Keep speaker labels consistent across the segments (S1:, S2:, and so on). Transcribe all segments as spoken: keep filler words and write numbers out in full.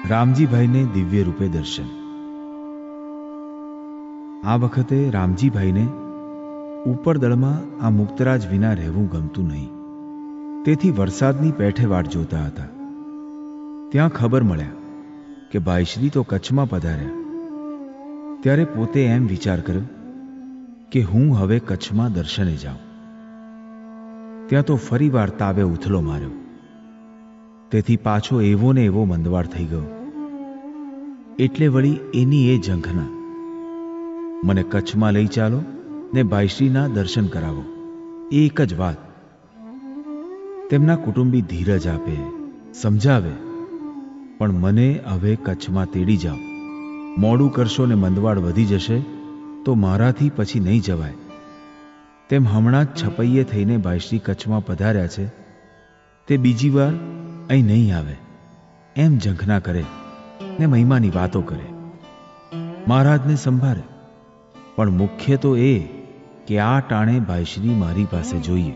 S1: રામજીભાઈને દિવ્ય રૂપે દર્શન. આ વખતે રામજીભાઈને ઉપરદળમાં આ મુક્તરાજ વિના રહેવું ગમતું નહીં. તેથી વરસાદની પેઠે વાટ જોતા હતા. ત્યાં ખબર મળ્યા કે ભાઈશ્રી તો કચ્છમાં પધાર્યા. ત્યારે પોતે એમ વિચાર કર્યો કે હું હવે કચ્છમાં દર્શને જાઉં. ત્યાં તો ફરી વાર તાવે ઉથલો માર્યો. તેથી પાછો એવો ને એવો મંદવાડ થઈ ગયો. એટલે વળી એની એ ઝંખના, મને કચ્છમાં લઈ ચાલો ને ભાઈશ્રીના દર્શન કરાવો. એ એક જ વાત. તેમના કુટુંબી ધીરજ આપે, સમજાવે, પણ મને હવે કચ્છમાં તેડી જાઓ. મોડું કરશો ને મંદવાડ વધી જશે તો મારાથી પછી નહીં જવાય. તેમ હમણાં જ છપૈયે થઈને ભાઈશ્રી કચ્છમાં પધાર્યા છે, તે બીજી વાર અહીં નહીં આવે એમ ઝંખના કરે ને મહિમાની વાતો કરે. મહારાજને સંભાળે, પણ મુખ્ય તો એ કે આ ટાણે ભાઈશ્રી મારી પાસે જોઈએ.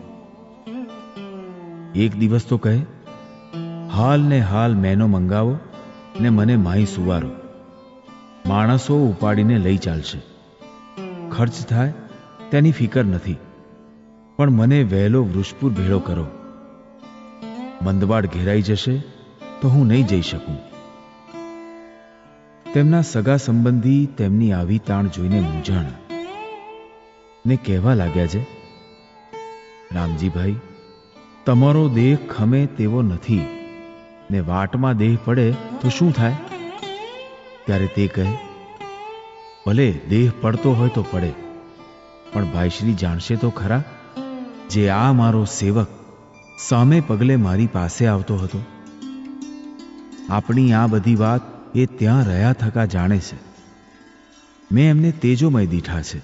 S1: એક દિવસ તો કહે, હાલ ને હાલ મેનો મંગાવો ને મને માહી સુવારો. માણસો ઉપાડીને લઈ ચાલશે. ખર્ચ થાય તેની ફિકર નથી, પણ મને વહેલો વૃષપુર ભેળો કરો. મંદવાડ ઘેરાઈ જશે તો હું નહીં જઈ શકું. તેમના સગા સંબંધી તેમની આવી તાણ જોઈને મૂંઝાણા ને કહેવા લાગ્યા છે, રામજીભાઈ, તમારો દેહ ખમે તેવો નથી ને વાટમાં દેહ પડે તો શું થાય? ત્યારે તે કહે, ભલે દેહ પડતો હોય તો પડે, પણ ભાઈશ્રી જાણશે તો ખરા જે આ મારો સેવક સામે પગલે મારી પાસે આવતો હતો. આપણી આ બધી વાત એ ત્યાં રહ્યા થકા જાણે છે. મેં એમને તેજોમય દીઠા છે.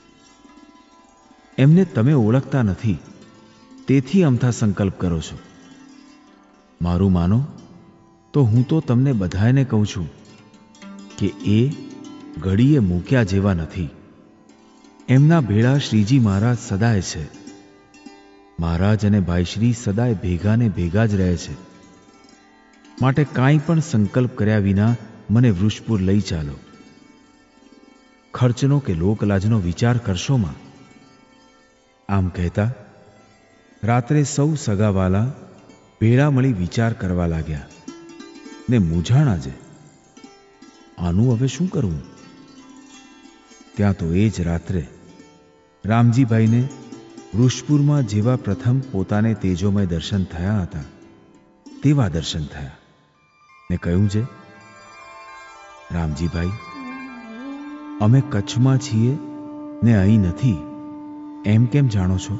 S1: એમને તમે ઓળખતા નથી, તેથી અમથા સંકલ્પ કરો છો. મારું માનો તો હું તો તમને બધાને કહું છું કે એ ઘડીએ મૂક્યા જેવા નથી. એમના ભેળા શ્રીજી મહારાજ સદાય છે. મહારાજ અને ભાઈશ્રી સદાય ભેગા ને ભેગા જ રહે છે. માટે કાંઈ પણ સંકલ્પ કર્યા વિના મને વૃષપુર લઈ ચાલો. ખર્ચનો કે લોકલાજનો વિચાર કરશોમાં. આમ કહેતા રાત્રે સૌ સગાવાલા ભેળા મળી વિચાર કરવા લાગ્યા ને મૂંઝાણા છે. આનું હવે શું કરવું? ત્યાં તો એ જ રાત્રે રામજીભાઈને વૃષપુરમાં જેવા પ્રથમ પોતાને તેજોમય દર્શન થયા હતા તેવા દર્શન થયા ને કહ્યું છે, રામજીભાઈ, અમે કચ્છમાં છીએ ને અહીં નથી એમ કેમ જાણો છો?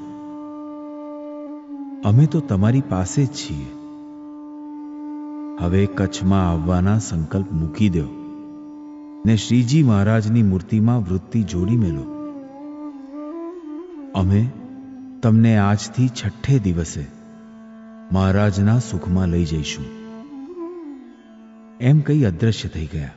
S1: અમે તો તમારી પાસે જ છીએ. હવે કચ્છમાં આવવાના સંકલ્પ મૂકી દો ને શ્રીજી મહારાજની મૂર્તિમાં વૃત્તિ જોડી મેલો. અમે તમને આજથી છઠ્ઠે દિવસે મહારાજના સુખમાં લઈ જઈશું. એમ કહી અદ્રશ્ય થઈ ગયા.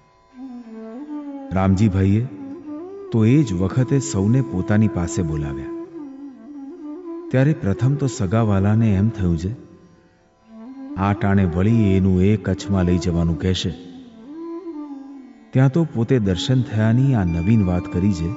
S1: રામજીભાઈએ તો એ જ વખતે સૌને પોતાની પાસે બોલાવ્યા. ત્યારે પ્રથમ તો સગાવાલાને એમ થયું છે, આ ટાણે વળી એનું એ કચ્છમાં લઈ જવાનું કહેશે. ત્યાં તો પોતે દર્શન થયાની આ નવીન વાત કરી છે.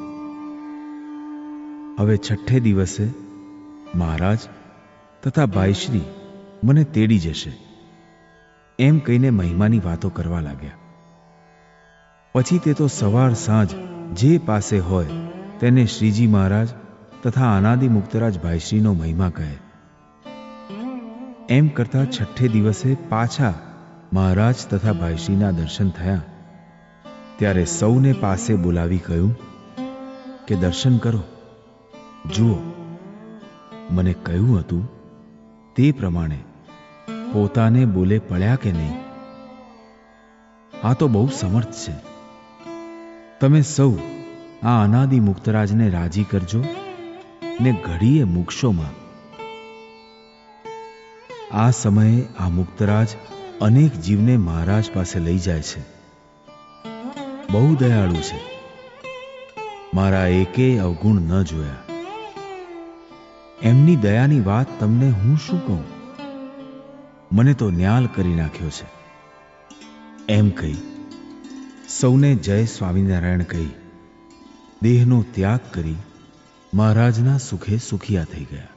S1: હવે છઠ્ઠે દિવસે મહારાજ તથા ભાઈશ્રી મને તેડી જશે એમ કહીને મહિમાની વાતો કરવા લાગ્યા. પછી તે તો સવાર સાંજ જે પાસે હોય તેને શ્રીજી મહારાજ તથા અનાદિ મુક્તરાજ ભાઈશ્રીનો મહિમા કહે. એમ કરતા છઠ્ઠે દિવસે પાછા મહારાજ તથા ભાઈશ્રીના દર્શન થયા. ત્યારે સૌને પાસે બોલાવી કહ્યું કે દર્શન કરો, જુઓ, મને કહ્યું હતું તે પ્રમાણે પોતાને બોલે પડ્યા કે નહીં? આ તો બહુ સમર્થ છે. તમે સૌ આ અનાદિ મુક્તરાજને રાજી કરજો ને ઘડીએ મૂકશોમાં. આ સમયે આ મુક્તરાજ અનેક જીવને મહારાજ પાસે લઈ જાય છે. બહુ દયાળુ છે. મારા એકેય અવગુણ ન જોયા. એમની દયાની વાત તમને હું શું કહું? મને તો ન્યાલ કરી નાખ્યો છે. એમ કહી સૌને જય સ્વામિનારાયણ કહી દેહનો ત્યાગ કરી મહારાજના સુખે સુખિયા થઈ ગયા.